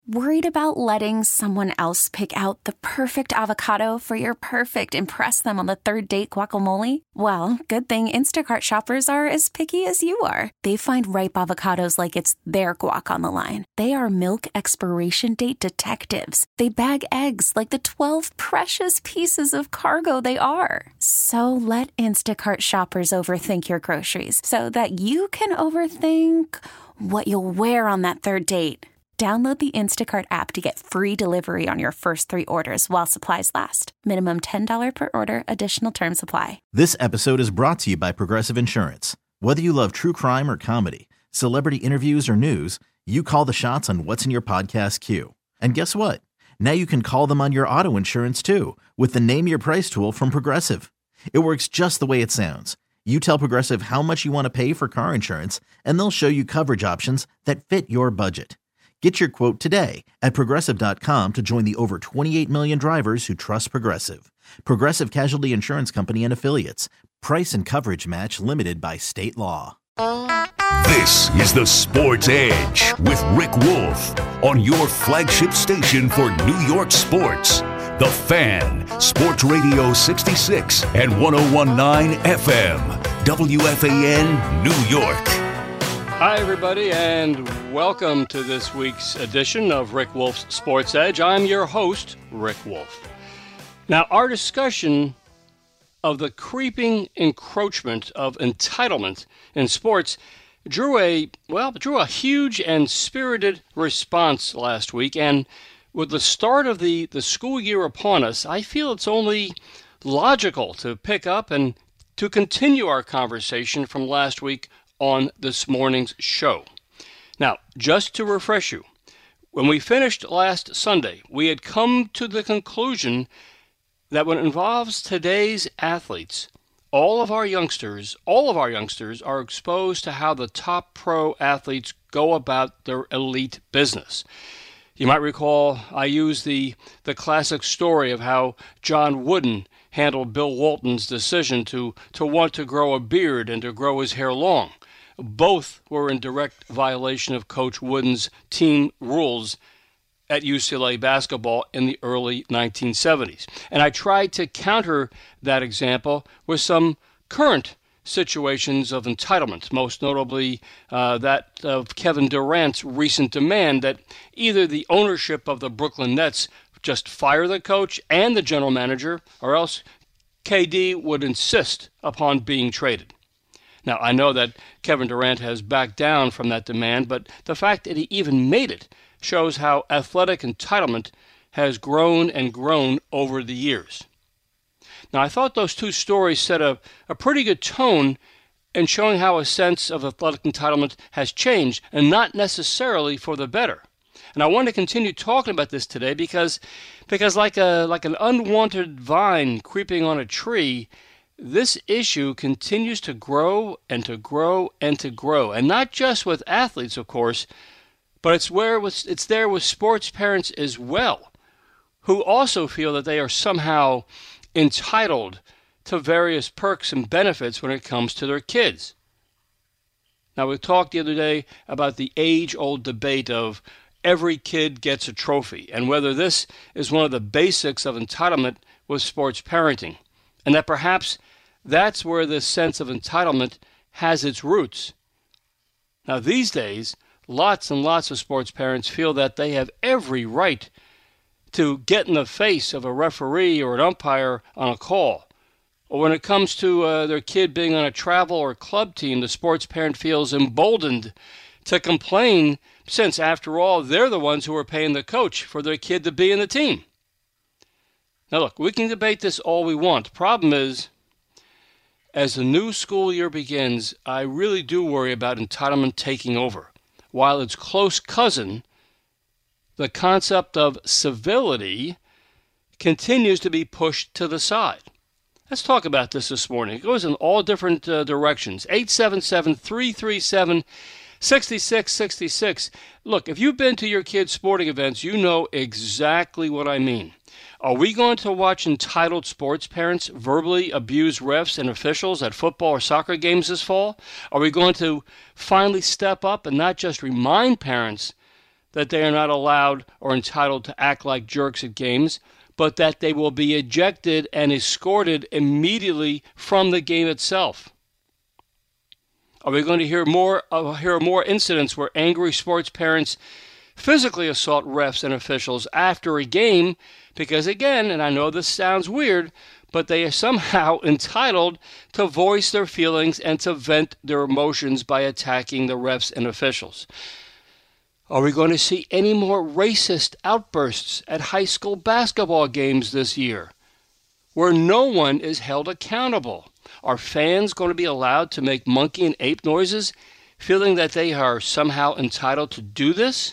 Worried about letting someone else pick out the perfect avocado for your perfect impress them on the third date guacamole? Well, good thing Instacart shoppers are as picky as you are. They find ripe avocados like it's their guac on the line. They are milk expiration date detectives. They bag eggs like the 12 precious pieces of cargo they are. So let Instacart shoppers overthink your groceries so that you can overthink what you'll wear on that third date. Download the Instacart app to get free delivery on your first 3 orders while supplies last. Minimum $10 per order. Additional terms apply. This episode is brought to you by Progressive Insurance. Whether you love true crime or comedy, celebrity interviews or news, you call the shots on what's in your podcast queue. And guess what? Now you can call them on your auto insurance too with the Name Your Price tool from Progressive. It works just the way it sounds. You tell Progressive how much you want to pay for car insurance, and they'll show you coverage options that fit your budget. Get your quote today at Progressive.com to join the over 28 million drivers who trust Progressive. Progressive Casualty Insurance Company and Affiliates. Price and coverage match limited by state law. This is the Sports Edge with Rick Wolf on your flagship station for New York sports. The Fan, Sports Radio 66 and 101.9 FM, WFAN, New York. Hi, everybody, and welcome to this week's edition of Rick Wolf's Sports Edge. I'm your host, Rick Wolf. Now, our discussion of the creeping encroachment of entitlement in sports drew a huge and spirited response last week, and with the start of the school year upon us, I feel it's only logical to pick up and to continue our conversation from last week on this morning's show. Now, just to refresh you, when we finished last Sunday, we had come to the conclusion that when it involves today's athletes, all of our youngsters are exposed to how the top pro athletes go about their elite business. You might recall I used the classic story of how John Wooden handled Bill Walton's decision to want to grow a beard and to grow his hair long. Both were in direct violation of Coach Wooden's team rules at UCLA basketball in the early 1970s. And I tried to counter that example with some current situations of entitlement, most notably that of Kevin Durant's recent demand that either the ownership of the Brooklyn Nets just fire the coach and the general manager, or else KD would insist upon being traded. Now, I know that Kevin Durant has backed down from that demand, but the fact that he even made it shows how athletic entitlement has grown and grown over the years. Now, I thought those two stories set a pretty good tone in showing how a sense of athletic entitlement has changed, and not necessarily for the better. And I want to continue talking about this today because like an unwanted vine creeping on a tree, this issue continues to grow and to grow and to grow. And not just with athletes, of course, but it's there with sports parents as well, who also feel that they are somehow entitled to various perks and benefits when it comes to their kids. Now, we talked the other day about the age-old debate of every kid gets a trophy, and whether this is one of the basics of entitlement with sports parenting, and that perhaps that's where this sense of entitlement has its roots. Now, these days, lots and lots of sports parents feel that they have every right to get in the face of a referee or an umpire on a call. Or when it comes to their kid being on a travel or club team, the sports parent feels emboldened to complain since, after all, they're the ones who are paying the coach for their kid to be in the team. Now, look, we can debate this all we want. The problem is, as the new school year begins, I really do worry about entitlement taking over, while its close cousin, the concept of civility, continues to be pushed to the side. Let's talk about this morning. It goes in all different directions. 877-337-6666. Look, if you've been to your kids' sporting events, you know exactly what I mean. Are we going to watch entitled sports parents verbally abuse refs and officials at football or soccer games this fall? Are we going to finally step up and not just remind parents that they are not allowed or entitled to act like jerks at games, but that they will be ejected and escorted immediately from the game itself. Are we going to hear more incidents where angry sports parents physically assault refs and officials after a game because, again, and I know this sounds weird, but they are somehow entitled to voice their feelings and to vent their emotions by attacking the refs and officials? Are we going to see any more racist outbursts at high school basketball games this year where no one is held accountable? Are fans going to be allowed to make monkey and ape noises, feeling that they are somehow entitled to do this?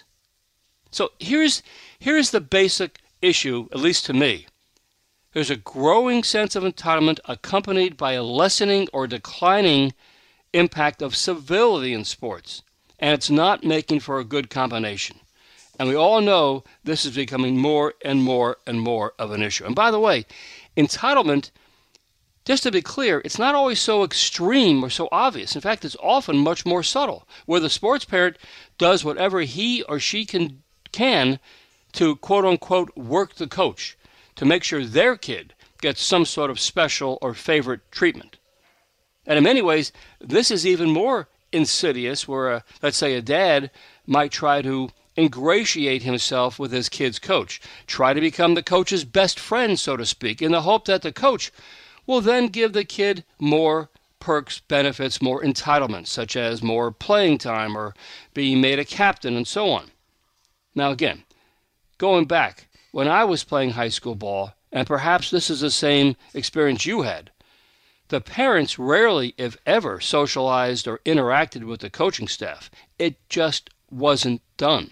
So here's the basic issue, at least to me. There's a growing sense of entitlement accompanied by a lessening or declining impact of civility in sports. And it's not making for a good combination. And we all know this is becoming more and more and more of an issue. And by the way, entitlement, just to be clear, it's not always so extreme or so obvious. In fact, it's often much more subtle, where the sports parent does whatever he or she can to, quote-unquote, work the coach, to make sure their kid gets some sort of special or favorite treatment. And in many ways, this is even more insidious, where, let's say, a dad might try to ingratiate himself with his kid's coach, try to become the coach's best friend, so to speak, in the hope that the coach will then give the kid more perks, benefits, more entitlements, such as more playing time or being made a captain and so on. Now again, going back, when I was playing high school ball, and perhaps this is the same experience you had, the parents rarely, if ever, socialized or interacted with the coaching staff. It just wasn't done.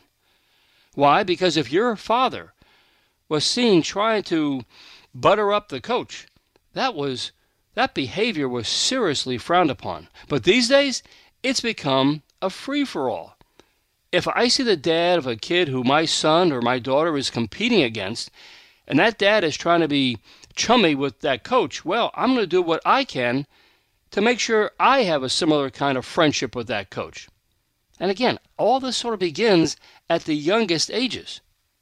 Why? Because if your father was seen trying to butter up the coach, that behavior was seriously frowned upon. But these days, it's become a free-for-all. If I see the dad of a kid who my son or my daughter is competing against, and that dad is trying to be chummy with that coach, well, I'm going to do what I can to make sure I have a similar kind of friendship with that coach. And again, all this sort of begins at the youngest ages.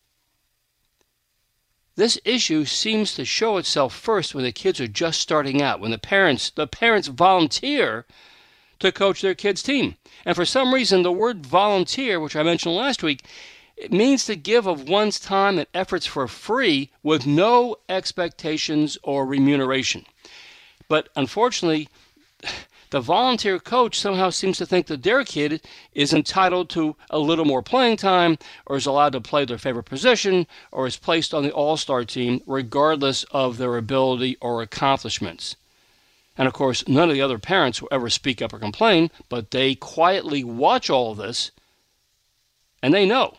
This issue seems to show itself first when the kids are just starting out, when the parents volunteer to coach their kid's team. And for some reason, the word volunteer, which I mentioned last week, it means to give of one's time and efforts for free with no expectations or remuneration. But unfortunately, the volunteer coach somehow seems to think that their kid is entitled to a little more playing time, or is allowed to play their favorite position, or is placed on the all-star team regardless of their ability or accomplishments. And of course, none of the other parents will ever speak up or complain, but they quietly watch all of this, and they know.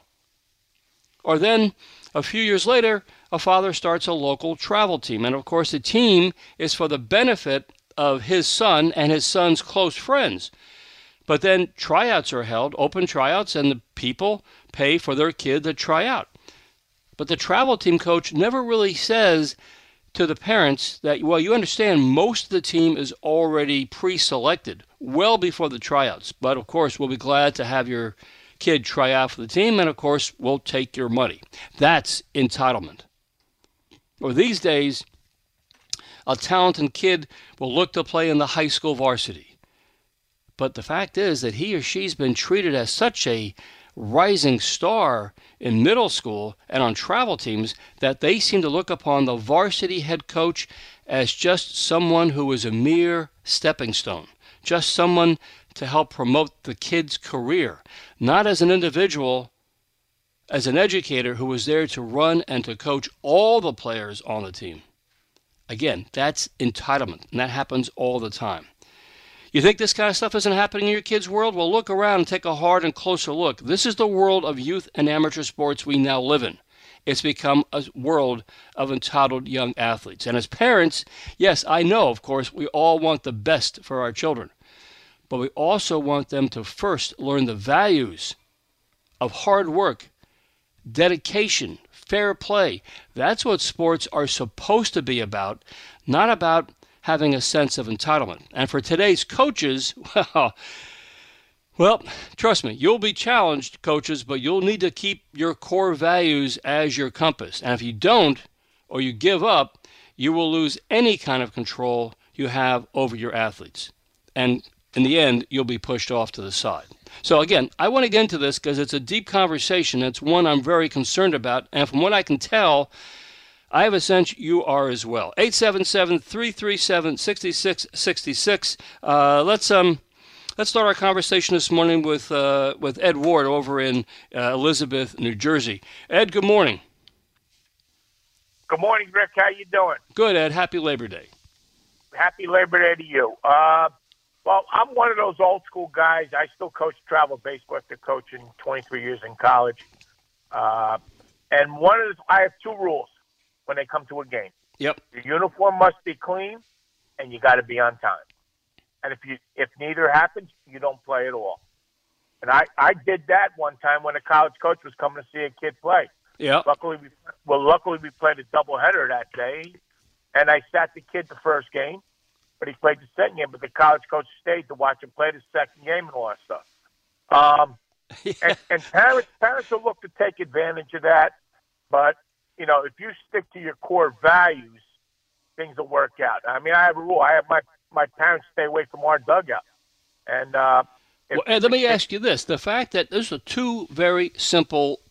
Or then, a few years later, a father starts a local travel team. And of course, the team is for the benefit of his son and his son's close friends. But then tryouts are held, open tryouts, and the people pay for their kid to try out. But the travel team coach never really says to the parents that, well, you understand, most of the team is already pre-selected well before the tryouts. But of course, we'll be glad to have your kid try out for the team, and of course, we'll take your money. That's entitlement. Or these days, a talented kid will look to play in the high school varsity. But the fact is that he or she's been treated as such a rising star in middle school and on travel teams that they seem to look upon the varsity head coach as just someone who is a mere stepping stone, just someone to help promote the kid's career, not as an individual, as an educator who was there to run and to coach all the players on the team. Again, that's entitlement, and that happens all the time. You think this kind of stuff isn't happening in your kids' world? Well, look around and take a hard and closer look. This is the world of youth and amateur sports we now live in. It's become a world of entitled young athletes. And as parents, yes, I know, of course, we all want the best for our children. But we also want them to first learn the values of hard work, dedication, fair play. That's what sports are supposed to be about, not about having a sense of entitlement. And for today's coaches, well, Well, trust me, you'll be challenged, coaches, but you'll need to keep your core values as your compass. And if you don't, or you give up, you will lose any kind of control you have over your athletes. And in the end, you'll be pushed off to the side. So again, I want to get into this because it's a deep conversation. It's one I'm very concerned about. And from what I can tell, I have a sense you are as well. 877-337-6666. Let's start our conversation this morning with Ed Ward over in Elizabeth, New Jersey. Ed, good morning. Good morning, Rick. How you doing? Good, Ed. Happy Labor Day. Happy Labor Day to you. Well, I'm one of those old school guys. I still coach travel baseball after coaching 23 years in college. And I have two rules when they come to a game. Yep. Your uniform must be clean, and you got to be on time. And if neither happens, you don't play at all. And I did that one time when a college coach was coming to see a kid play. Yeah. Luckily we played a doubleheader that day, and I sat the kid the first game, but he played the second game. But the college coach stayed to watch him play the second game and all that stuff. And parents will look to take advantage of that, but you know, if you stick to your core values, things will work out. I mean, I have a rule. I have my parents stay away from our dugout. And Ed, let me ask you this: the fact that those are two very simple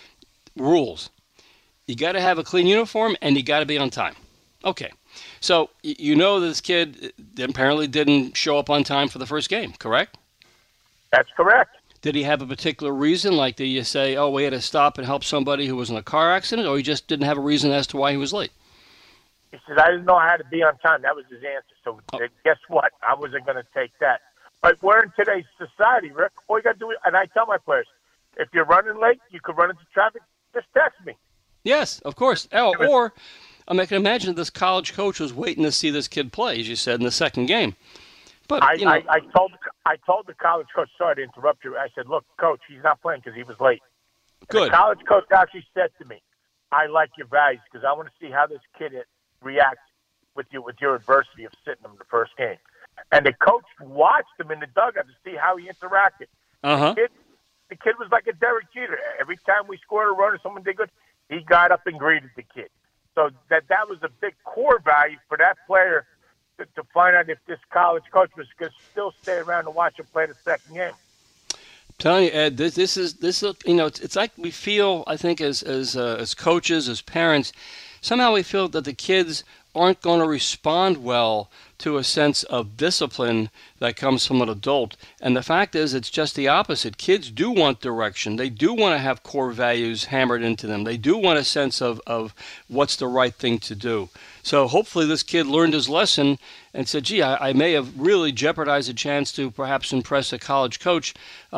rules. You got to have a clean uniform, and you got to be on time. Okay. So you know this kid apparently didn't show up on time for the first game, correct? That's correct. Did he have a particular reason? Like, did you say, oh, we had to stop and help somebody who was in a car accident, or he just didn't have a reason as to why he was late? He said, I didn't know I had to be on time. That was his answer. So guess what? I wasn't going to take that. But we're in today's society, Rick. All you got to do, and I tell my players, if you're running late, you could run into traffic, just text me. Yes, of course. Or I can imagine this college coach was waiting to see this kid play, as you said, in the second game. But I told the college coach, sorry to interrupt you. I said, look, coach, he's not playing because he was late. Good. And the college coach actually said to me, I like your values because I want to see how this kid reacts with your adversity of sitting him the first game. And the coach watched him in the dugout to see how he interacted. Uh-huh. The kid was like a Derek Jeter. Every time we scored a run or someone did good, he got up and greeted the kid. So that was a big core value for that player to find out if this college coach was going to still stay around and watch him play the second game. I'm telling you, Ed, this is it's like we feel, I think, as coaches, as parents, somehow we feel that the kids aren't going to respond well to a sense of discipline that comes from an adult. And the fact is, it's just the opposite. Kids do want direction. They do want to have core values hammered into them. They do want a sense of what's the right thing to do. So hopefully this kid learned his lesson and said, gee, I may have really jeopardized a chance to perhaps impress a college coach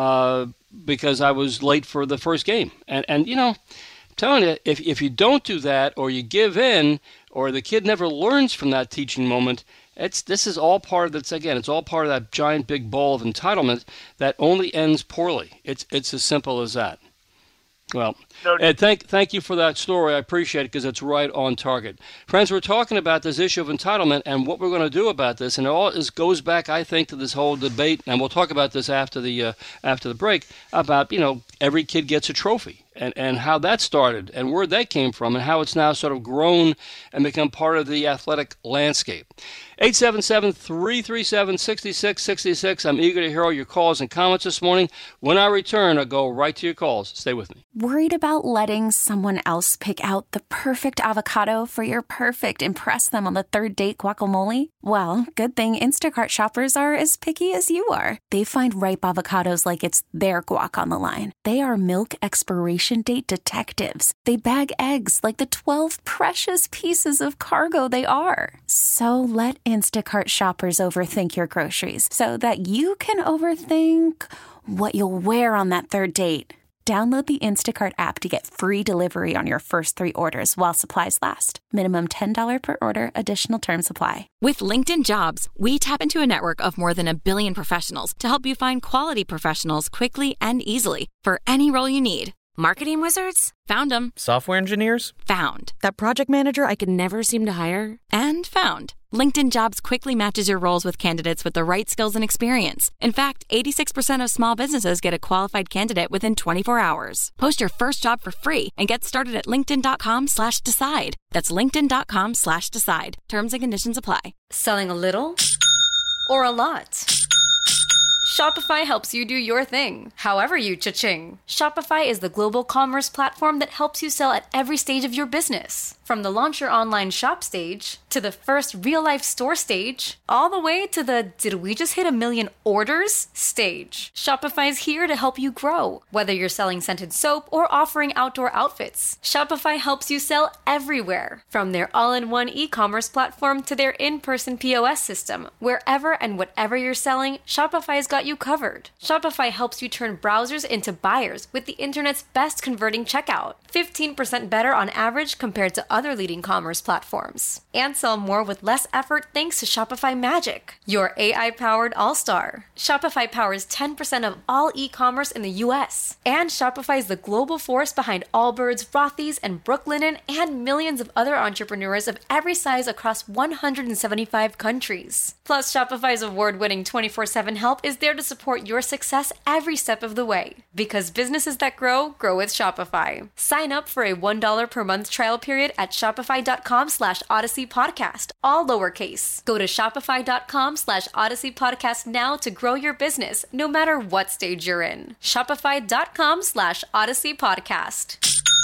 because I was late for the first game. And you know, I'm telling you, if you don't do that, or you give in, or the kid never learns from that teaching moment, this is all part of it's all part of that giant big ball of entitlement that only ends poorly. It's as simple as that. Well, Ed, thank you for that story. I appreciate it because it's right on target. Friends, we're talking about this issue of entitlement and what we're going to do about this, and it all goes back, I think, to this whole debate, and we'll talk about this after the break, about, you know, every kid gets a trophy and how that started and where that came from and how it's now sort of grown and become part of the athletic landscape. 877-337-6666. I'm eager to hear all your calls and comments this morning. When I return, I'll go right to your calls. Stay with me. Worried about letting someone else pick out the perfect avocado for your perfect impress them on the third date guacamole? Well, good thing Instacart shoppers are as picky as you are. They find ripe avocados like it's their guac on the line. They are milk expiration date detectives. They bag eggs like the 12 precious pieces of cargo they are. So let Instacart shoppers overthink your groceries so that you can overthink what you'll wear on that third date. Download the Instacart app to get free delivery on your first 3 orders while supplies last. Minimum $10 per order. Additional terms apply. With LinkedIn Jobs, we tap into a network of more than 1 billion professionals to help you find quality professionals quickly and easily for any role you need. Marketing wizards? Found them. Software engineers? Found. That project manager I could never seem to hire? And found. LinkedIn Jobs quickly matches your roles with candidates with the right skills and experience. In fact, 86% of small businesses get a qualified candidate within 24 hours. Post your first job for free and get started at linkedin.com/decide. That's linkedin.com/decide. Terms and conditions apply. Selling a little or a lot? Shopify helps you do your thing, however you cha-ching. Shopify is the global commerce platform that helps you sell at every stage of your business. From the launch your online shop stage, to the first real-life store stage, all the way to the did we just hit 1 million orders stage. Shopify's here to help you grow. Whether you're selling scented soap or offering outdoor outfits, Shopify helps you sell everywhere. From their all-in-one e-commerce platform to their in-person POS system, wherever and whatever you're selling, Shopify's got you covered. Shopify helps you turn browsers into buyers with the internet's best converting checkout, 15% better on average compared to other leading commerce platforms. And sell more with less effort thanks to Shopify Magic, your AI-powered all-star. Shopify powers 10% of all e-commerce in the US. And Shopify is the global force behind Allbirds, Rothy's, and Brooklinen, and millions of other entrepreneurs of every size across 175 countries. Plus, Shopify's award-winning 24/7 help is there to support your success every step of the way. Because businesses that grow, grow with Shopify. Sign up for a $1 per month trial period at shopify.com/Odyssey Podcast, all lowercase. Go to shopify.com/Odyssey Podcast now to grow your business, no matter what stage you're in. Shopify.com/Odyssey Podcast.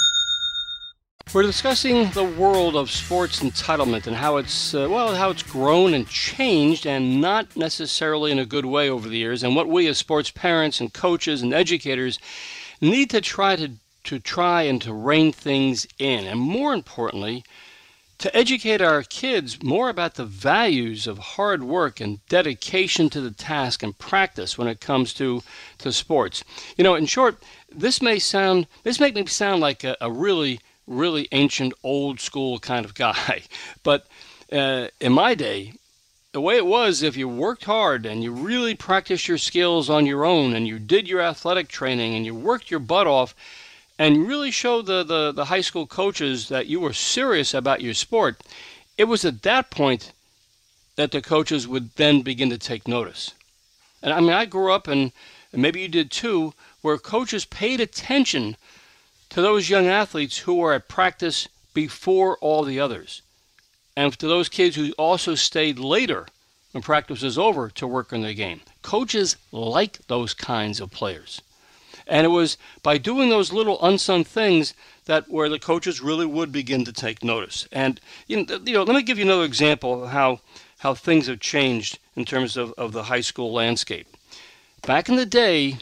We're discussing the world of sports entitlement and how it's grown and changed, and not necessarily in a good way over the years, and what we as sports parents and coaches and educators need to try and to rein things in, and more importantly, to educate our kids more about the values of hard work and dedication to the task and practice when it comes to sports. In short, this make me sound like a really ancient, old school kind of guy. But in my day, the way it was, if you worked hard and you really practiced your skills on your own and you did your athletic training and you worked your butt off and really showed the high school coaches that you were serious about your sport, it was at that point that the coaches would then begin to take notice. And I mean, I grew up, and maybe you did too, where coaches paid attention to those young athletes who were at practice before all the others, and to those kids who also stayed later when practice was over to work on their game. Coaches like those kinds of players. And it was by doing those little unsung things that where the coaches really would begin to take notice. And let me give you another example of how things have changed in terms of the high school landscape. Back in the day,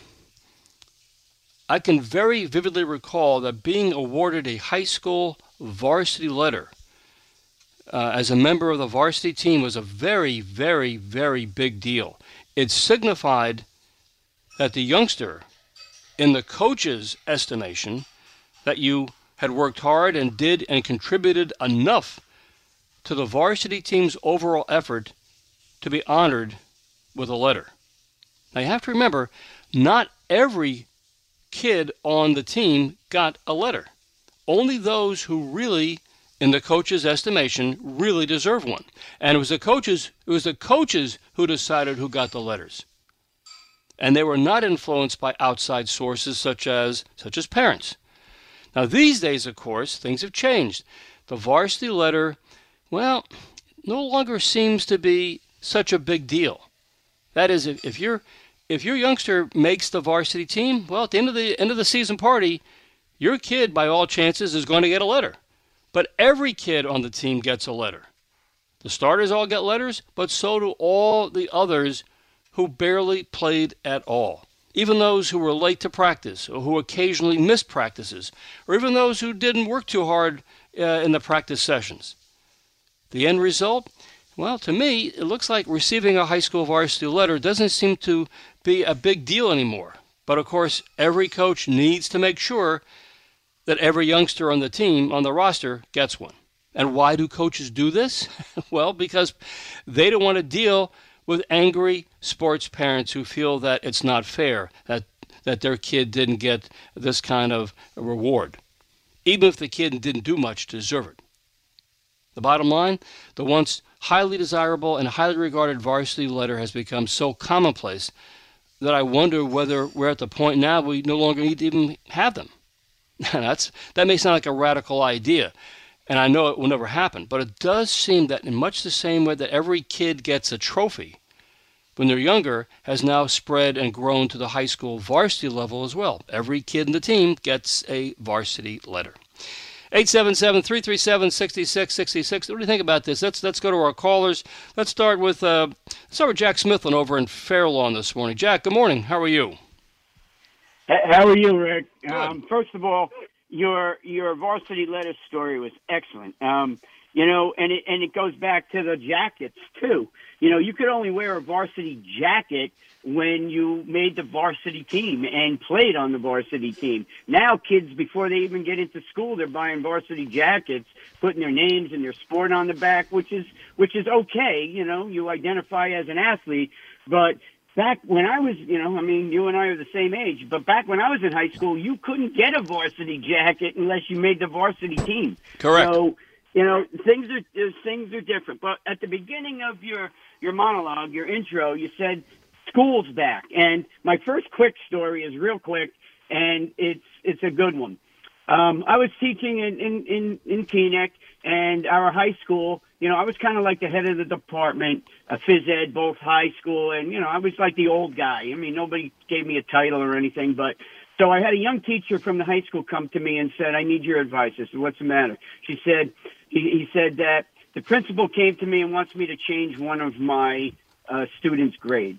I can very vividly recall that being awarded a high school varsity letter as a member of the varsity team was a very, very, very big deal. It signified that the youngster, in the coach's estimation, that you had worked hard and did and contributed enough to the varsity team's overall effort to be honored with a letter. Now you have to remember, not every kid on the team got a letter. Only those who really, in the coach's estimation, really deserve one. And it was the coaches who decided who got the letters. And they were not influenced by outside sources such as parents. Now these days, of course, things have changed. The varsity letter, no longer seems to be such a big deal. That is, if your youngster makes the varsity team, well, at the end of the season party, your kid, by all chances, is going to get a letter. But every kid on the team gets a letter. The starters all get letters, but so do all the others who barely played at all. Even those who were late to practice, or who occasionally missed practices, or even those who didn't work too hard in the practice sessions. The end result? Well, to me, it looks like receiving a high school varsity letter doesn't seem to be a big deal anymore. But of course, every coach needs to make sure that every youngster on the team, on the roster, gets one. And why do coaches do this? Well, because they don't want to deal with angry sports parents who feel that it's not fair, that their kid didn't get this kind of reward, even if the kid didn't do much to deserve it. The bottom line, the once highly desirable and highly regarded varsity letter has become so commonplace that I wonder whether we're at the point now we no longer need to even have them. That may sound like a radical idea, and I know it will never happen, but it does seem that in much the same way that every kid gets a trophy when they're younger has now spread and grown to the high school varsity level as well. Every kid in the team gets a varsity letter. 877-337-6666. What do you think about this? Let's go to our callers. Let's start with Jack Smithlin over in Fair Lawn this morning. Jack, good morning. How are you? How are you, Rick? First of all, your varsity letter story was excellent. It goes back to the jackets too. You could only wear a varsity jacket when you made the varsity team and played on the varsity team. Now kids, before they even get into school, they're buying varsity jackets, putting their names and their sport on the back, which is okay. You identify as an athlete, but back when I was, you and I are the same age, but back when I was in high school, you couldn't get a varsity jacket unless you made the varsity team. Correct. So, things are different. But at the beginning of your monologue, your intro, you said school's back. And my first quick story is real quick, and it's a good one. I was teaching in Teaneck, and our high school, I was kind of like the head of the department, phys ed, both high school, and, I was like the old guy. I mean, nobody gave me a title or anything, but so I had a young teacher from the high school come to me and said, I need your advice. I said, what's the matter? She said, he said that the principal came to me and wants me to change one of my students' grades.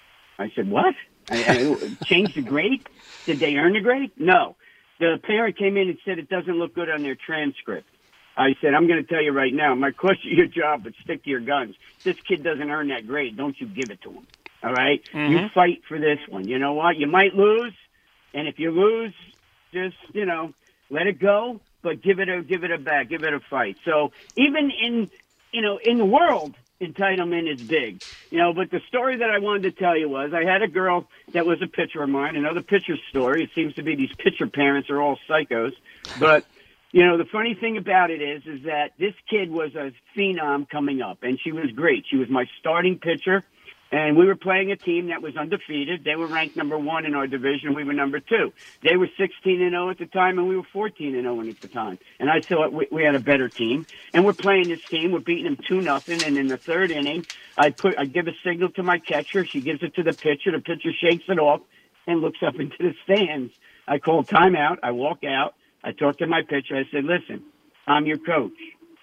I said, what? I changed the grade? Did they earn the grade? No. The parent came in and said it doesn't look good on their transcript. I said, I'm going to tell you right now, it might cost you your job, but stick to your guns. This kid doesn't earn that grade. Don't you give it to him. All right? Mm-hmm. You fight for this one. You know what? You might lose, and if you lose, just, let it go, but give it a back, give it a fight. So even in the world, entitlement is big, but the story that I wanted to tell you was I had a girl that was a pitcher of mine, another pitcher story. It seems to be these pitcher parents are all psychos, but the funny thing about it is that this kid was a phenom coming up, and she was great. She was my starting pitcher, and we were playing a team that was undefeated. They were ranked number 1 in our division. We were number 2. They were 16-0 at the time, and we were 14-0 at the time. And I thought we had a better team. And we're playing this team. We're beating them 2-0. And in the third inning, I give a signal to my catcher. She gives it to the pitcher. The pitcher shakes it off and looks up into the stands. I call timeout. I walk out. I talk to my pitcher. I said, listen, I'm your coach.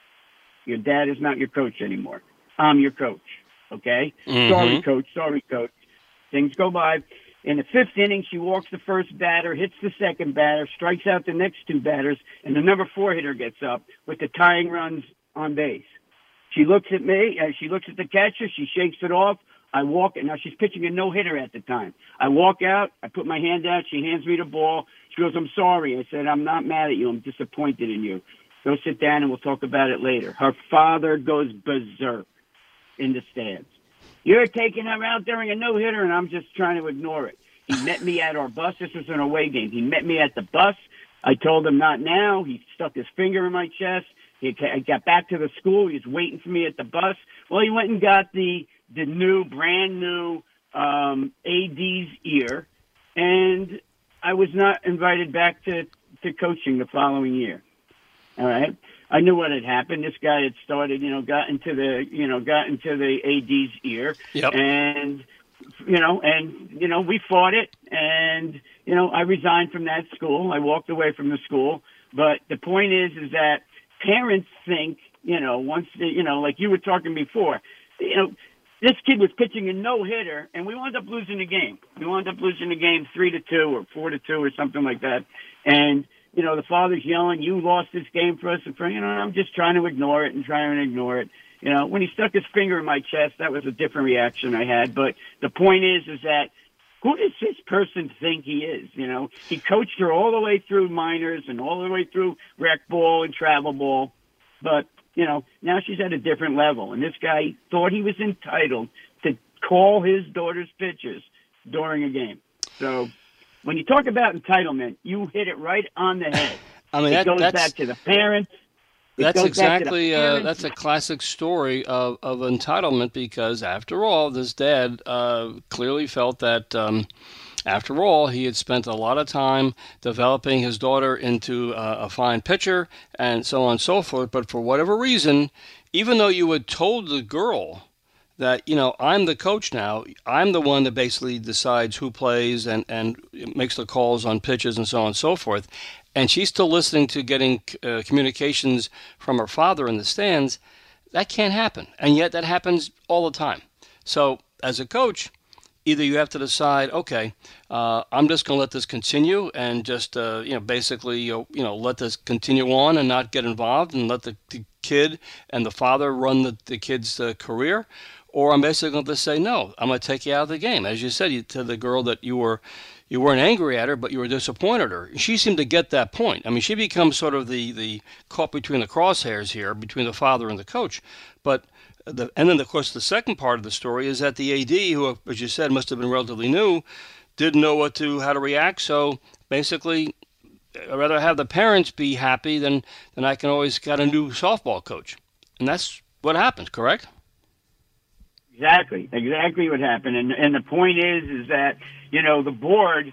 Your dad is not your coach anymore. I'm your coach. Okay? Mm-hmm. Sorry, coach. Things go by. In the 5th inning, she walks the first batter, hits the second batter, strikes out the next 2 batters, and the number 4 hitter gets up with the tying runs on base. She looks at me, she looks at the catcher, she shakes it off. I walk, and now she's pitching a no-hitter at the time. I walk out, I put my hand out, she hands me the ball. She goes, I'm sorry. I said, I'm not mad at you, I'm disappointed in you. Go sit down and we'll talk about it later. Her father goes berserk in the stands. You're taking her out during a no-hitter, and I'm just trying to ignore it. He met me at our bus. This was an away game. He met me at the bus. I told him not now. He stuck his finger in my chest. I got back to the school. He was waiting for me at the bus. Well, he went and got the brand new AD's ear, and I was not invited back to coaching the following year. All right. I knew what had happened. This guy had started, got into the AD's ear. Yep. And, we fought it. And, I resigned from that school. I walked away from the school. But the point is that parents think, once, like you were talking before, this kid was pitching a no-hitter, and we wound up losing the game. We wound up losing the game 3-2 or 4-2 or something like that. And, the father's yelling, you lost this game for us. And I'm just trying to ignore it. When he stuck his finger in my chest, that was a different reaction I had. But the point is that who does this person think he is? He coached her all the way through minors and all the way through rec ball and travel ball. But, now she's at a different level. And this guy thought he was entitled to call his daughter's pitches during a game. So when you talk about entitlement, you hit it right on the head. It goes back to the parents. That's exactly that's a classic story of entitlement, because after all, this dad clearly felt that after all, he had spent a lot of time developing his daughter into a fine pitcher and so on and so forth. But for whatever reason, even though you had told the girl that, I'm the coach now, I'm the one that basically decides who plays and makes the calls on pitches and so on and so forth, and she's still listening to getting communications from her father in the stands, that can't happen. And yet that happens all the time. So as a coach, either you have to decide, okay, I'm just going to let this continue and just, basically, let this continue on and not get involved and let the kid and the father run the kid's career. Or I'm basically going to say, no, I'm going to take you out of the game. As you said to the girl that you weren't angry at her, but you were disappointed her. She seemed to get that point. I mean, she becomes sort of the caught between the crosshairs here, between the father and the coach. But and then, of course, the second part of the story is that the AD, who, as you said, must have been relatively new, didn't know how to react. So basically, I'd rather have the parents be happy than I can always get a new softball coach. And that's what happened, correct? Exactly what happened. And the point is that, the board,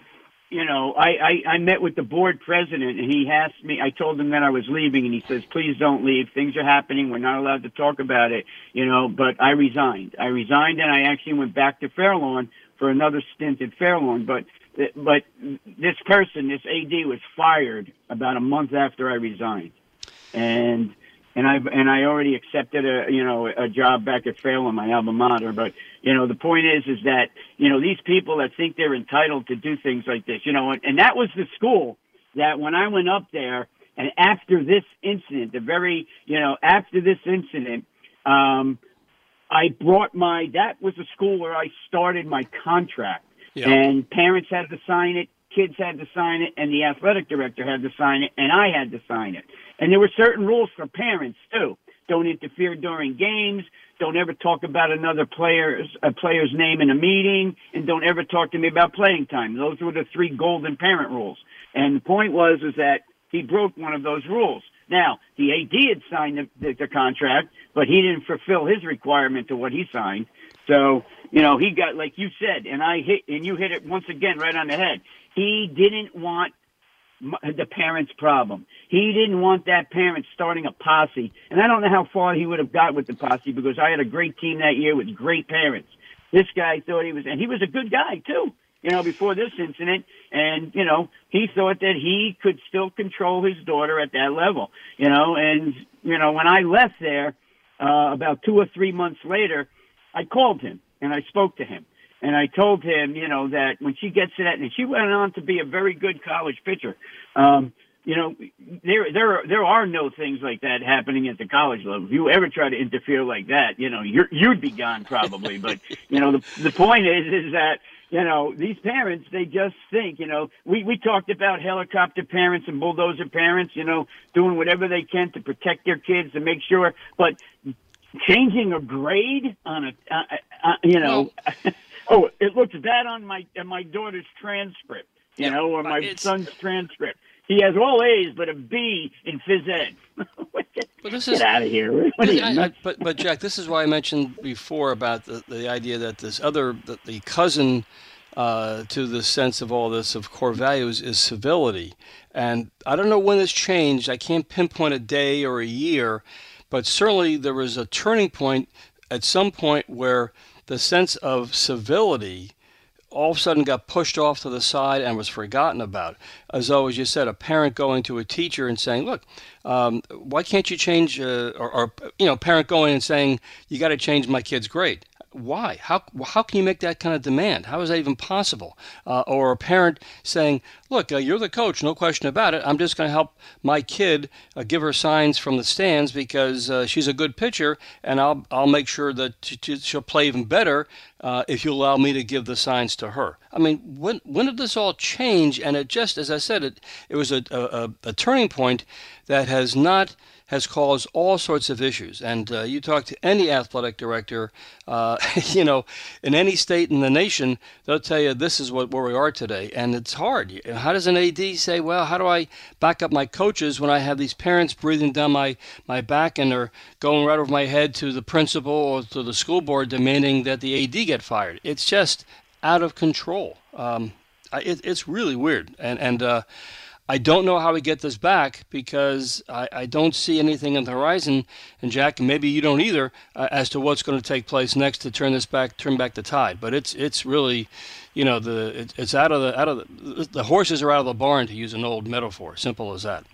I met with the board president, and he asked me, I told him that I was leaving, and he says, please don't leave. Things are happening. We're not allowed to talk about it, but I resigned. And I actually went back to Fairlawn for another stint at Fairlawn. But this person, this AD, was fired about a month after I resigned. And I already accepted a job back at Fairlawn, my alma mater. But the point is that these people that think they're entitled to do things like this, and that was the school that when I went up there, and after this incident, after this incident, I brought that was the school where I started my contract, and parents had to sign it, kids had to sign it, and the athletic director had to sign it, and I had to sign it. And there were certain rules for parents, too. Don't interfere during games. Don't ever talk about a player's name in a meeting. And don't ever talk to me about playing time. Those were the 3 golden parent rules. And the point was that he broke one of those rules. Now, the AD had signed the contract, but he didn't fulfill his requirement to what he signed. So, he got, like you said, and you hit it once again right on the head. He didn't want the parent's problem. He didn't want that parent starting a posse. And I don't know how far he would have got with the posse, because I had a great team that year with great parents. This guy thought he was a good guy too, before this incident. And, he thought that he could still control his daughter at that level, and, when I left there, about 2 or 3 months later, I called him and I spoke to him. And I told him, that when she gets to that, and she went on to be a very good college pitcher. There are no things like that happening at the college level. If you ever try to interfere like that, you'd be gone probably. But, the point is that, these parents, they just think, we talked about helicopter parents and bulldozer parents, doing whatever they can to protect their kids and make sure. But changing a grade on oh, it looks bad on my daughter's transcript, or my son's transcript. He has all A's, but a B in phys ed. Get out of here. But Jack, this is why I mentioned before about the idea that the cousin to the sense of all this of core values is civility. And I don't know when this changed. I can't pinpoint a day or a year, but certainly there was a turning point at some point where the sense of civility all of a sudden got pushed off to the side and was forgotten about. As though, as you said, a parent going to a teacher and saying, look, why can't you change, or parent going and saying, you got to change my kid's grade. Why? How can you make that kind of demand? How is that even possible? Or a parent saying, look, you're the coach, no question about it. I'm just going to help my kid give her signs from the stands because she's a good pitcher, and I'll make sure that she'll play even better if you allow me to give the signs to her. I mean, when did this all change? And it just, as I said, it was a turning point that has caused all sorts of issues. And you talk to any athletic director, in any state in the nation, they'll tell you this is where we are today. And it's hard. how does an AD say, well, how do I back up my coaches when I have these parents breathing down my back and they're going right over my head to the principal or to the school board demanding that the AD get fired? It's just out of control. It's really weird. And I don't know how we get this back because I don't see anything on the horizon. And Jack, maybe you don't either, as to what's going to take place next to turn back the tide. But it's really, it's the horses are out of the barn, to use an old metaphor. Simple as that.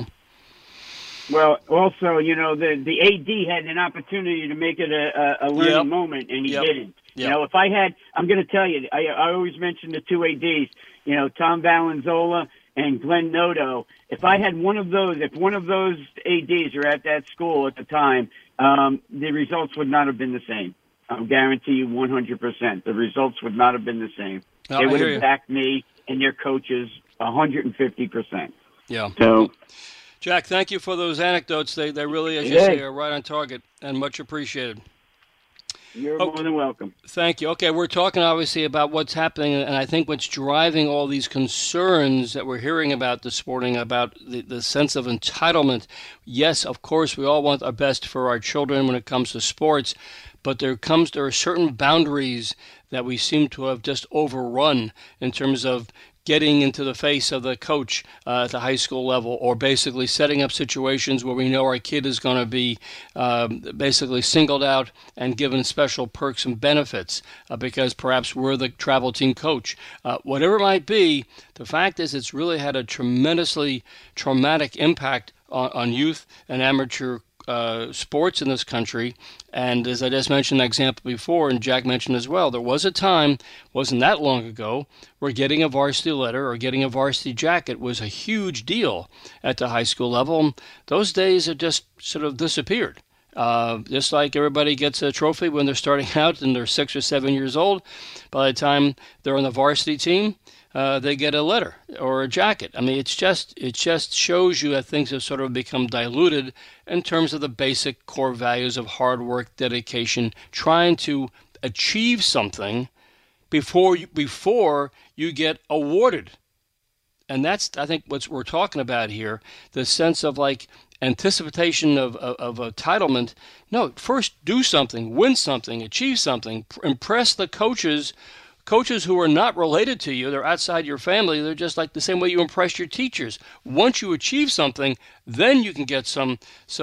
Well, also, the AD had an opportunity to make it a learning moment, and he didn't. Yep. I'm going to tell you, I always mention the two ADs, Tom Valenzola and Glenn Noto. If one of those ADs were at that school at the time, the results would not have been the same. I'll guarantee you 100%. The results would not have been the same. They would have backed me and their coaches 150%. Yeah. So, Jack, thank you for those anecdotes. They really, as you say, are right on target and much appreciated. You're more than welcome. Thank you. Okay, we're talking obviously about what's happening, and I think what's driving all these concerns that we're hearing about this morning, about the sense of entitlement. Yes, of course, we all want our best for our children when it comes to sports, but there are certain boundaries that we seem to have just overrun in terms of getting into the face of the coach at the high school level, or basically setting up situations where we know our kid is going to be basically singled out and given special perks and benefits because perhaps we're the travel team coach. Whatever it might be, the fact is it's really had a tremendously traumatic impact on youth and amateur sports in this country. And as I just mentioned that example before, and Jack mentioned as well, there was a time, wasn't that long ago, where getting a varsity letter or getting a varsity jacket was a huge deal at the high school level. Those days have just sort of disappeared. Just like everybody gets a trophy when they're starting out and they're 6 or 7 years old, by the time they're on the varsity team, they get a letter or a jacket. I mean, it just shows you that things have sort of become diluted in terms of the basic core values of hard work, dedication, trying to achieve something before you get awarded. And that's, I think, what we're talking about here, the sense of anticipation of entitlement. No, first do something, win something, achieve something, impress the coaches who are not related to you. They're outside your family. They're just like the same way you impress your teachers. Once you achieve something, then you can get some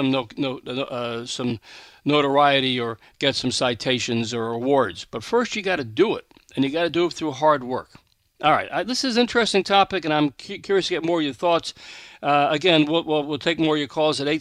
notoriety or get some citations or awards. But first you got to do it, and you got to do it through hard work. All right, this is an interesting topic, and I'm curious to get more of your thoughts. Again, we'll take more of your calls at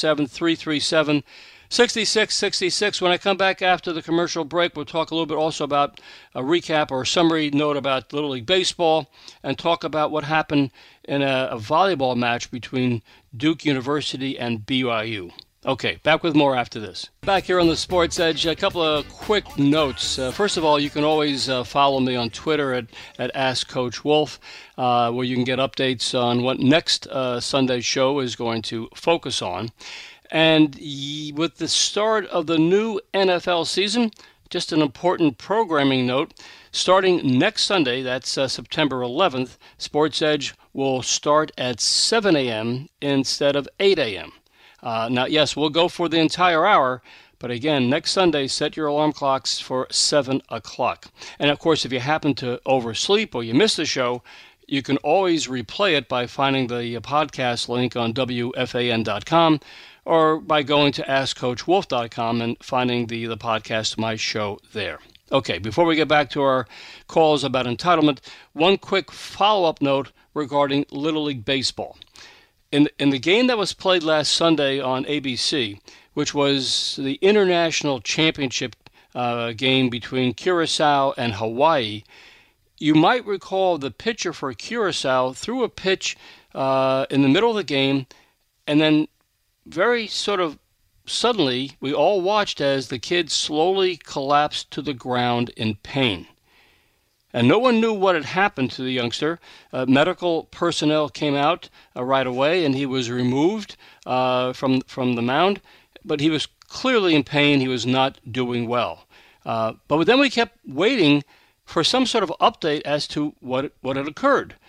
877-337-6666. When I come back after the commercial break, we'll talk a little bit also about a recap or a summary note about Little League Baseball and talk about what happened in a volleyball match between Duke University and BYU. Okay, back with more after this. Back here on the Sports Edge, a couple of quick notes. First of all, you can always follow me on Twitter at Ask Coach Wolf, where you can get updates on what next Sunday's show is going to focus on. And with the start of the new NFL season, just an important programming note, starting next Sunday, that's September 11th, Sports Edge will start at 7 a.m. instead of 8 a.m. Now, yes, we'll go for the entire hour, but again, next Sunday, set your alarm clocks for 7 o'clock. And of course, if you happen to oversleep or you miss the show, you can always replay it by finding the podcast link on WFAN.com or by going to AskCoachWolf.com and finding the podcast of my show there. Okay, before we get back to our calls about entitlement, one quick follow-up note regarding Little League Baseball. In the game that was played last Sunday on ABC, which was the International Championship game between Curaçao and Hawaii, you might recall the pitcher for Curaçao threw a pitch in the middle of the game, and then very sort of suddenly we all watched as the kid slowly collapsed to the ground in pain. And no one knew what had happened to the youngster. Medical personnel came out right away, and he was removed from the mound. But he was clearly in pain. He was not doing well. But then we kept waiting for some sort of update as to what had occurred.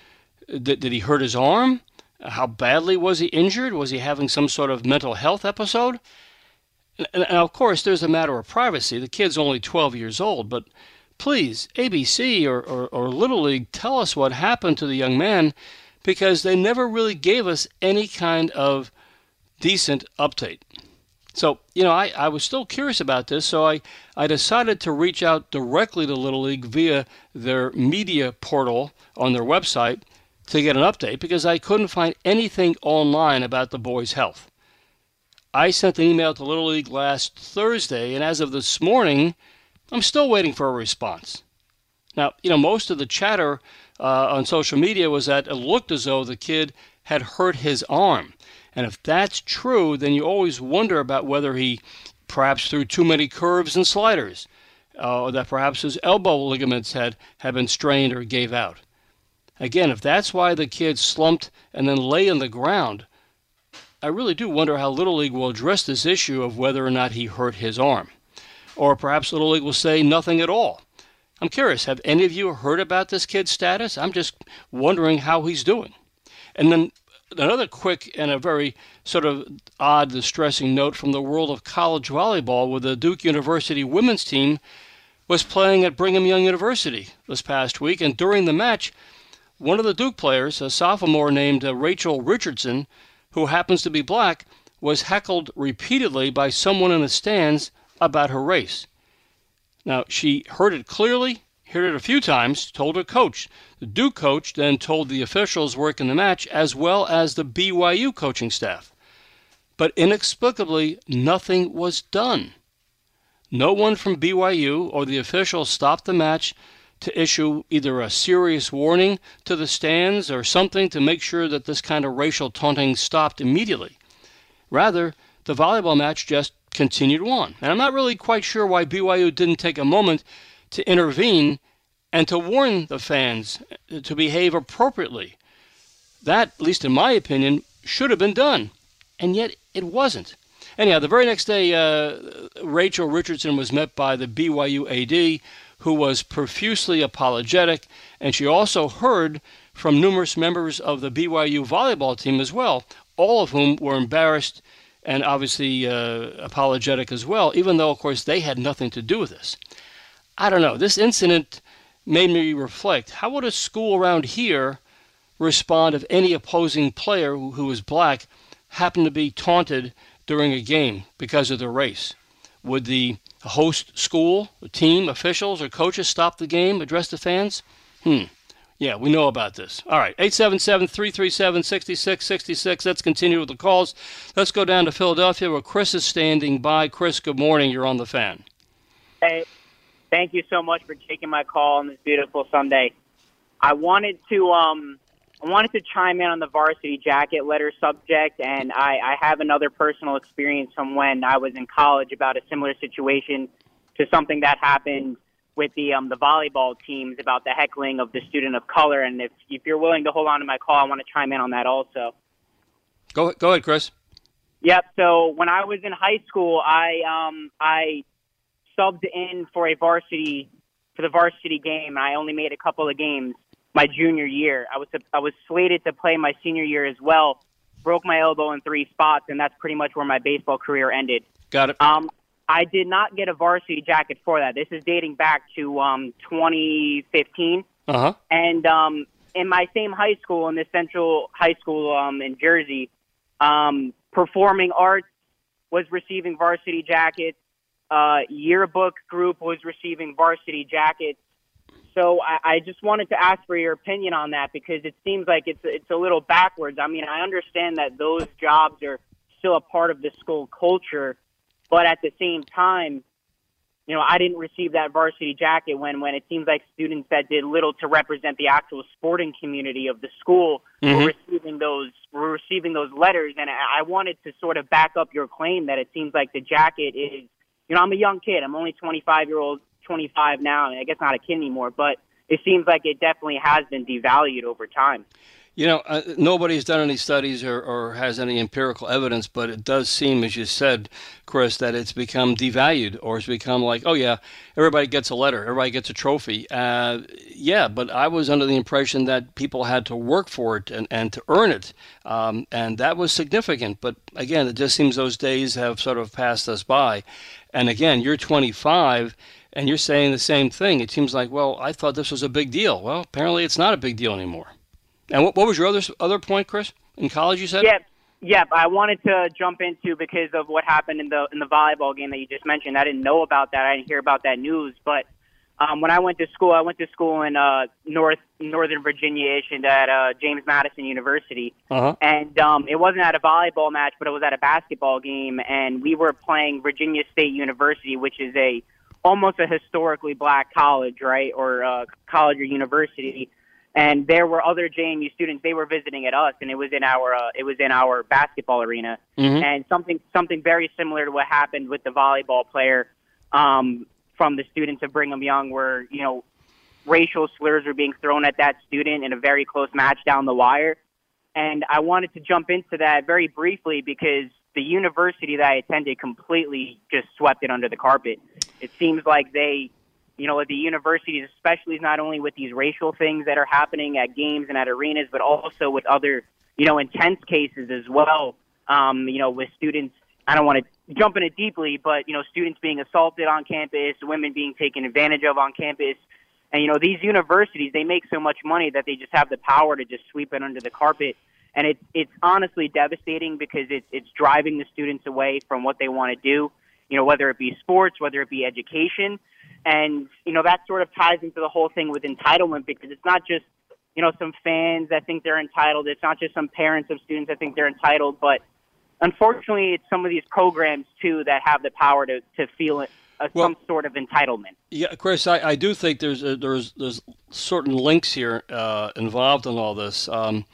Did he hurt his arm? How badly was he injured? Was he having some sort of mental health episode? And of course, there's a matter of privacy. The kid's only 12 years old, but please, ABC or Little League, tell us what happened to the young man, because they never really gave us any kind of decent update. So, I was still curious about this, so I decided to reach out directly to Little League via their media portal on their website to get an update, because I couldn't find anything online about the boy's health. I sent an email to Little League last Thursday, and as of this morning, I'm still waiting for a response. Now, most of the chatter on social media was that it looked as though the kid had hurt his arm. And if that's true, then you always wonder about whether he perhaps threw too many curves and sliders, or that perhaps his elbow ligaments had been strained or gave out. Again, if that's why the kid slumped and then lay on the ground, I really do wonder how Little League will address this issue of whether or not he hurt his arm. Or perhaps Little League will say nothing at all. I'm curious, have any of you heard about this kid's status? I'm just wondering how he's doing. And then another quick and a very sort of odd, distressing note from the world of college volleyball, where the Duke University women's team was playing at Brigham Young University this past week, and during the match, one of the Duke players, a sophomore named Rachel Richardson, who happens to be black, was heckled repeatedly by someone in the stands about her race. Now, she heard it clearly, heard it a few times, told her coach. The Duke coach then told the officials working the match, as well as the BYU coaching staff. But inexplicably, nothing was done. No one from BYU or the officials stopped the match to issue either a serious warning to the stands or something to make sure that this kind of racial taunting stopped immediately. Rather, the volleyball match just continued on. And I'm not really quite sure why BYU didn't take a moment to intervene and to warn the fans to behave appropriately. That, at least in my opinion, should have been done. And yet it wasn't. Anyhow, the very next day, Rachel Richardson was met by the BYU AD, who was profusely apologetic, and she also heard from numerous members of the BYU volleyball team as well, all of whom were embarrassed and obviously apologetic as well, even though, of course, they had nothing to do with this. I don't know. This incident made me reflect. How would a school around here respond if any opposing player who was black happened to be taunted during a game because of their race? Would the host school, the team, officials, or coaches stop the game, address the fans? Yeah, we know about this. All right, 877-337-6666. Let's continue with the calls. Let's go down to Philadelphia where Chris is standing by. Chris, good morning. You're on the Fan. Hey, thank you so much for taking my call on this beautiful Sunday. I wanted to chime in on the varsity jacket letter subject, and I have another personal experience from when I was in college about a similar situation to something that happened with the volleyball teams about the heckling of the student of color. And if you're willing to hold on to my call, I want to chime in on that also. Go ahead, Chris. Yep. So when I was in high school, I subbed in for the varsity game, and I only made a couple of games my junior year. I was slated to play my senior year as well. Broke my elbow in 3 spots, and that's pretty much where my baseball career ended. Got it. I did not get a varsity jacket for that. This is dating back to 2015. Uh-huh. And in my same high school, in the Central High School in Jersey, performing arts was receiving varsity jackets. Yearbook group was receiving varsity jackets. So I just wanted to ask for your opinion on that, because it seems like it's a little backwards. I mean, I understand that those jobs are still a part of the school culture, but at the same time, I didn't receive that varsity jacket when it seems like students that did little to represent the actual sporting community of the school were receiving those letters. And I wanted to sort of back up your claim that it seems like the jacket is, I'm a young kid. I'm only 25 now. I guess not a kid anymore, but it seems like it definitely has been devalued over time. Nobody's done any studies or has any empirical evidence, but it does seem, as you said, Chris, that it's become devalued, or it's become like, oh yeah, everybody gets a letter, everybody gets a trophy. Yeah, but I was under the impression that people had to work for it and to earn it, and that was significant. But again, it just seems those days have sort of passed us by. And again, you're 25, and you're saying the same thing. It seems like, well, I thought this was a big deal. Well, apparently it's not a big deal anymore. And what was your other point, Chris? In college, you said? Yeah. I wanted to jump into because of what happened in the volleyball game that you just mentioned. I didn't know about that. I didn't hear about that news. But when I went to school in Northern Virginia-ish and at James Madison University. Uh-huh. And it wasn't at a volleyball match, but it was at a basketball game. And we were playing Virginia State University, which is almost a historically black college, right, or college or university. And there were other JMU students. They were visiting at us, and it was in our basketball arena. Mm-hmm. And something very similar to what happened with the volleyball player from the students of Brigham Young, where racial slurs were being thrown at that student in a very close match down the wire. And I wanted to jump into that very briefly because the university that I attended completely just swept it under the carpet. It seems like they. At the universities, especially not only with these racial things that are happening at games and at arenas, but also with other, intense cases as well. With students, I don't want to jump in it deeply, but, students being assaulted on campus, women being taken advantage of on campus. And, these universities, they make so much money that they just have the power to just sweep it under the carpet. And it's honestly devastating because it's driving the students away from what they want to do, whether it be sports, whether it be education. And, that sort of ties into the whole thing with entitlement because it's not just, some fans that think they're entitled. It's not just some parents of students that think they're entitled. But unfortunately, it's some of these programs, too, that have the power to feel some sort of entitlement. Yeah, Chris, I do think there's certain links here involved in all this.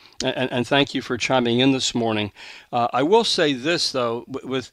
And thank you for chiming in this morning. I will say this, though,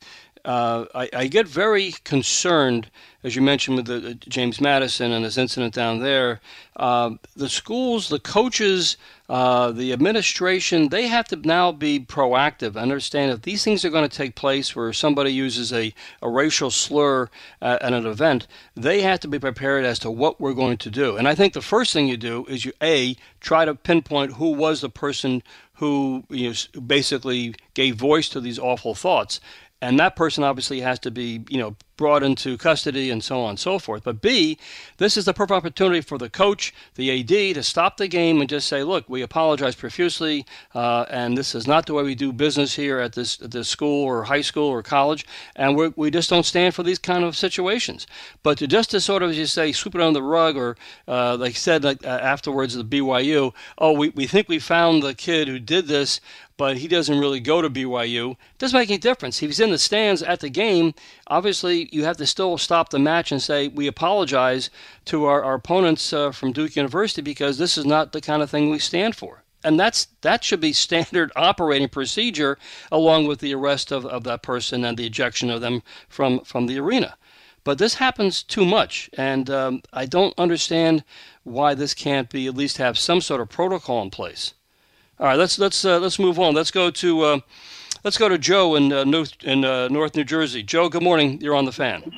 I get very concerned, as you mentioned, with the James Madison and this incident down there. The schools, the coaches, the administration, they have to now be proactive. Understand if these things are going to take place where somebody uses a racial slur at an event, they have to be prepared as to what we're going to do. And I think the first thing you do is you, try to pinpoint who was the person who basically gave voice to these awful thoughts. And that person obviously has to be, brought into custody and so on and so forth. But B, this is the perfect opportunity for the coach, the AD, to stop the game and just say, look, we apologize profusely, and this is not the way we do business here at this school or high school or college, and we just don't stand for these kind of situations. But to sort of, as you say, sweep it under the rug, or like said afterwards at the BYU, we think we found the kid who did this, but he doesn't really go to BYU. Doesn't make any difference. If he's in the stands at the game, obviously you have to still stop the match and say, we apologize to our opponents from Duke University because this is not the kind of thing we stand for. And that should be standard operating procedure, along with the arrest of that person and the ejection of them from the arena. But this happens too much, and I don't understand why this can't be at least have some sort of protocol in place. All right, let's move on. Let's go to Joe in North New Jersey. Joe, good morning. You're on the Fan.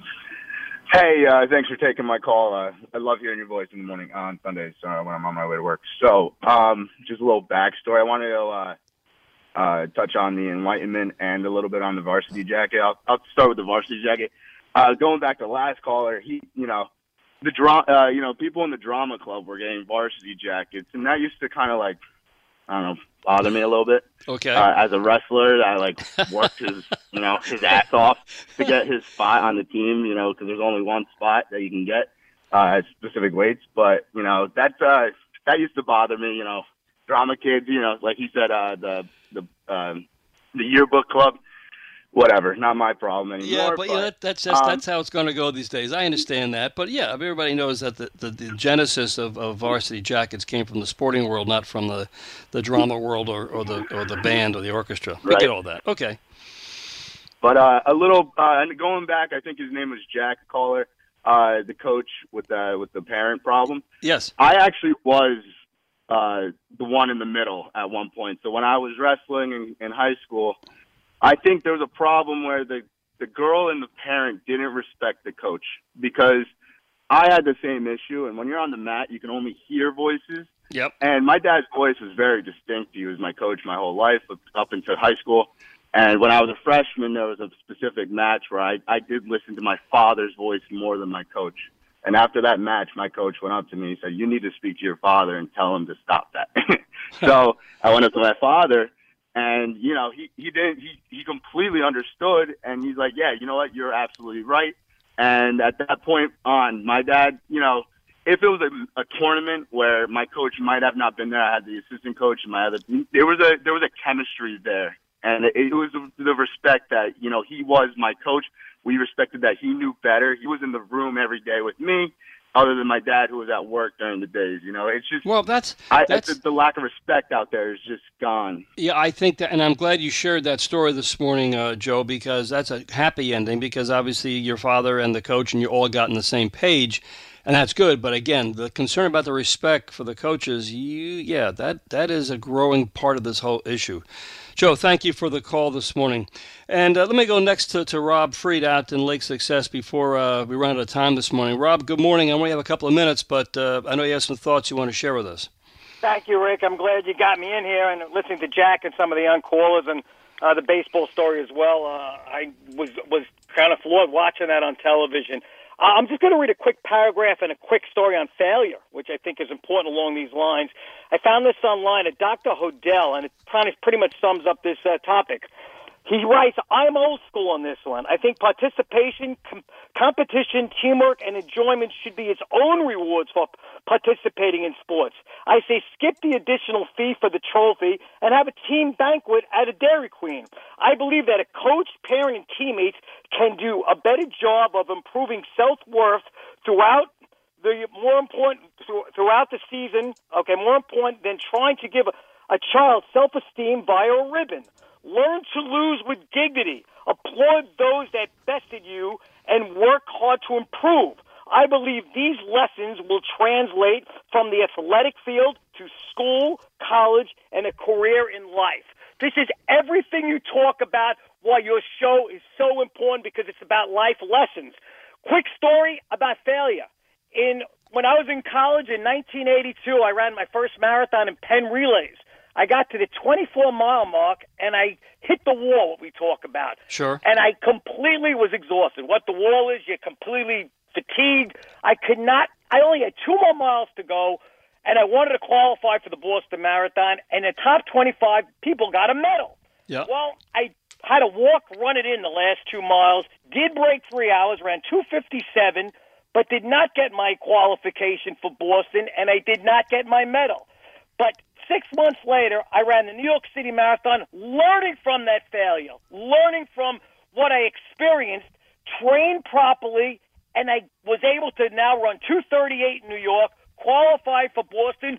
Hey, thanks for taking my call. I love hearing your voice in the morning on Sundays when I'm on my way to work. So, just a little backstory. I wanted to touch on the enlightenment and a little bit on the varsity jacket. I'll start with the varsity jacket. Going back to last caller, people in the drama club were getting varsity jackets, and that used to kind of bother me a little bit. Okay. As a wrestler, I worked his ass off to get his spot on the team, because there's only one spot that you can get at specific weights. But, that used to bother me, drama kids, like he said, the yearbook club. Whatever, not my problem anymore. Yeah, but that's how it's going to go these days. I understand that, but yeah, everybody knows that the genesis of varsity jackets came from the sporting world, not from the drama world or the band or the orchestra. We get all that. Okay. But a little going back, I think his name was Jack Caller, the coach with the parent problem. Yes. I actually was the one in the middle at one point. So when I was wrestling in high school, I think there was a problem where the girl and the parent didn't respect the coach, because I had the same issue. And when you're on the mat, you can only hear voices. Yep. And my dad's voice was very distinct. He was my coach my whole life up until high school. And when I was a freshman, there was a specific match where I did listen to my father's voice more than my coach. And after that match, my coach went up to me and said, "You need to speak to your father and tell him to stop that." So I went up to my father, and, you know, he completely understood. And he's like, "Yeah, you know what? You're absolutely right." And at that point on, my dad, you know, if it was a tournament where my coach might have not been there, I had the assistant coach and there was a chemistry there. And it was the respect that, you know, he was my coach. We respected that he knew better. He was in the room every day with me, other than my dad, who was at work during the days. You know, it's just, well, that's the lack of respect out there is just gone. Yeah, I think that, and I'm glad you shared that story this morning, Joe, because that's a happy ending, because obviously your father and the coach and you all got on the same page, and that's good. But again, the concern about the respect for the coaches, that is a growing part of this whole issue. Joe, thank you for the call this morning. And let me go next to Rob Freed out in Lake Success before we run out of time this morning. Rob, good morning. I only have a couple of minutes, but I know you have some thoughts you want to share with us. Thank you, Rick. I'm glad you got me in here, and listening to Jack and some of the young callers and the baseball story as well. I was kind of floored watching that on television. I'm just going to read a quick paragraph and a quick story on failure, which I think is important along these lines. I found this online at Dr. Hodel, and it pretty much sums up this topic. He writes, "I'm old school on this one. I think participation, competition, teamwork, and enjoyment should be its own rewards for participating in sports. I say skip the additional fee for the trophy and have a team banquet at a Dairy Queen. I believe that a coach, parent, and teammates can do a better job of improving self-worth throughout the season, more important than trying to give a child self-esteem via a ribbon. Learn to lose with dignity. Applaud those that bested you and work hard to improve. I believe these lessons will translate from the athletic field to school, college, and a career in life." This is everything you talk about, why your show is so important, because it's about life lessons. Quick story about failure. When I was in college in 1982, I ran my first marathon in Penn Relays. I got to the 24-mile mark, and I hit the wall, what we talk about. Sure. And I completely was exhausted. What the wall is, you're completely fatigued. I only had 2 more miles to go, and I wanted to qualify for the Boston Marathon, and the top 25 people got a medal. Yeah. Well, I had to run it in the last 2 miles, did break 3 hours, ran 2:57, but did not get my qualification for Boston, and I did not get my medal. But 6 months later, I ran the New York City Marathon, learning from that failure, learning from what I experienced, trained properly, and I was able to now run 2:38 in New York, qualify for Boston,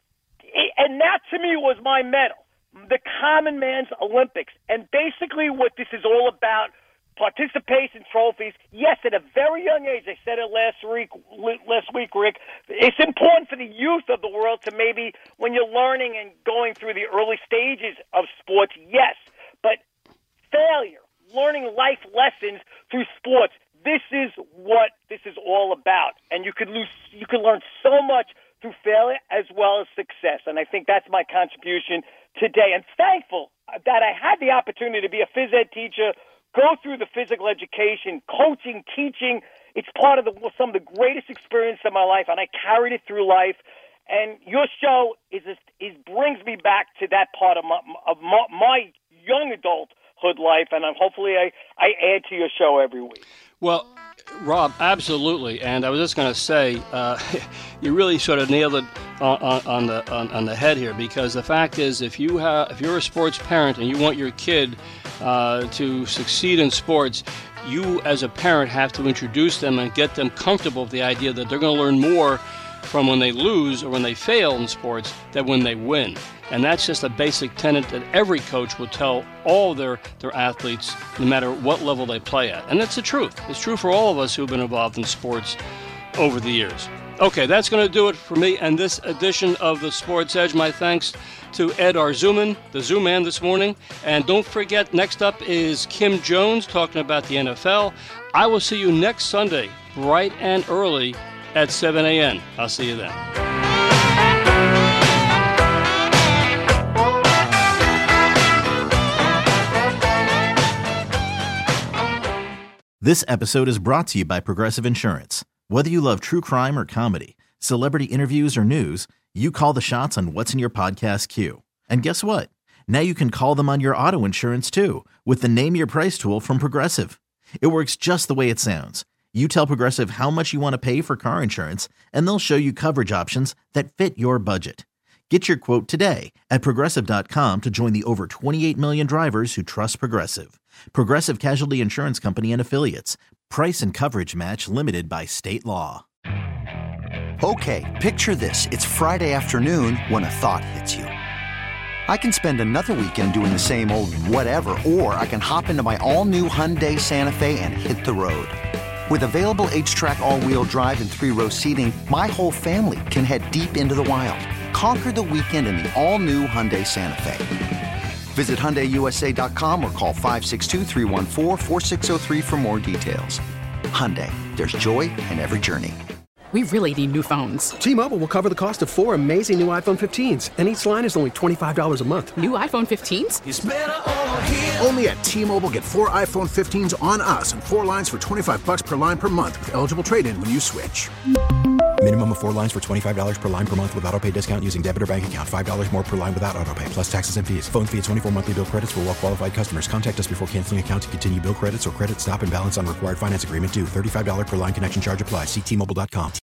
and that to me was my medal, the common man's Olympics. And basically what this is all about, participation trophies. Yes, at a very young age, I said it last week, Rick, it's important for the youth of the world to maybe, when you're learning and going through the early stages of sports, yes, but failure, learning life lessons through sports, this is what this is all about. And you can learn so much through failure as well as success. And I think that's my contribution today. And thankful that I had the opportunity to be a phys ed teacher, go through the physical education, coaching, teaching. It's part of some of the greatest experience of my life, and I carried it through life. And your show brings me back to that part of my young adulthood life, and hopefully I add to your show every week. Well, Rob, absolutely. And I was just going to say, you really sort of nailed it on the head here, because the fact is, if you're a sports parent and you want your kid to succeed in sports, you as a parent have to introduce them and get them comfortable with the idea that they're going to learn more from when they lose or when they fail in sports than when they win. And that's just a basic tenet that every coach will tell all their athletes, no matter what level they play at. And that's the truth. It's true for all of us who've been involved in sports over the years. Okay, that's going to do it for me and this edition of the Sports Edge. My thanks to Ed Arzuman, the Zoo Man this morning. And don't forget, next up is Kim Jones talking about the NFL. I will see you next Sunday, bright and early at 7 a.m. I'll see you then. This episode is brought to you by Progressive Insurance. Whether you love true crime or comedy, celebrity interviews or news, you call the shots on what's in your podcast queue. And guess what? Now you can call them on your auto insurance too with the Name Your Price tool from Progressive. It works just the way it sounds. You tell Progressive how much you want to pay for car insurance, and they'll show you coverage options that fit your budget. Get your quote today at Progressive.com to join the over 28 million drivers who trust Progressive. Progressive Casualty Insurance Company and Affiliates. Price and coverage match limited by state law. Okay, picture this. It's Friday afternoon when a thought hits you. I can spend another weekend doing the same old whatever, or I can hop into my all-new Hyundai Santa Fe and hit the road. With available H-Track all-wheel drive and 3-row seating, my whole family can head deep into the wild. Conquer the weekend in the all-new Hyundai Santa Fe. Visit HyundaiUSA.com or call 562-314-4603 for more details. Hyundai, there's joy in every journey. We really need new phones. T-Mobile will cover the cost of 4 amazing new iPhone 15s, and each line is only $25 a month. New iPhone 15s? It's better over here. Only at T-Mobile, get 4 iPhone 15s on us and 4 lines for $25 per line per month with eligible trade-in when you switch. Minimum of 4 lines for $25 per line per month with autopay discount using debit or bank account. $5 more per line without autopay, plus taxes and fees. Phone fee at 24 monthly bill credits for well-qualified customers. Contact us before canceling account to continue bill credits or credit stop and balance on required finance agreement due. $35 per line connection charge applies. See T-Mobile.com.